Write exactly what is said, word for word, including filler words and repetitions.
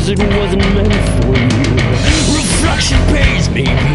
it wasn't meant for you. Reflection pays, maybe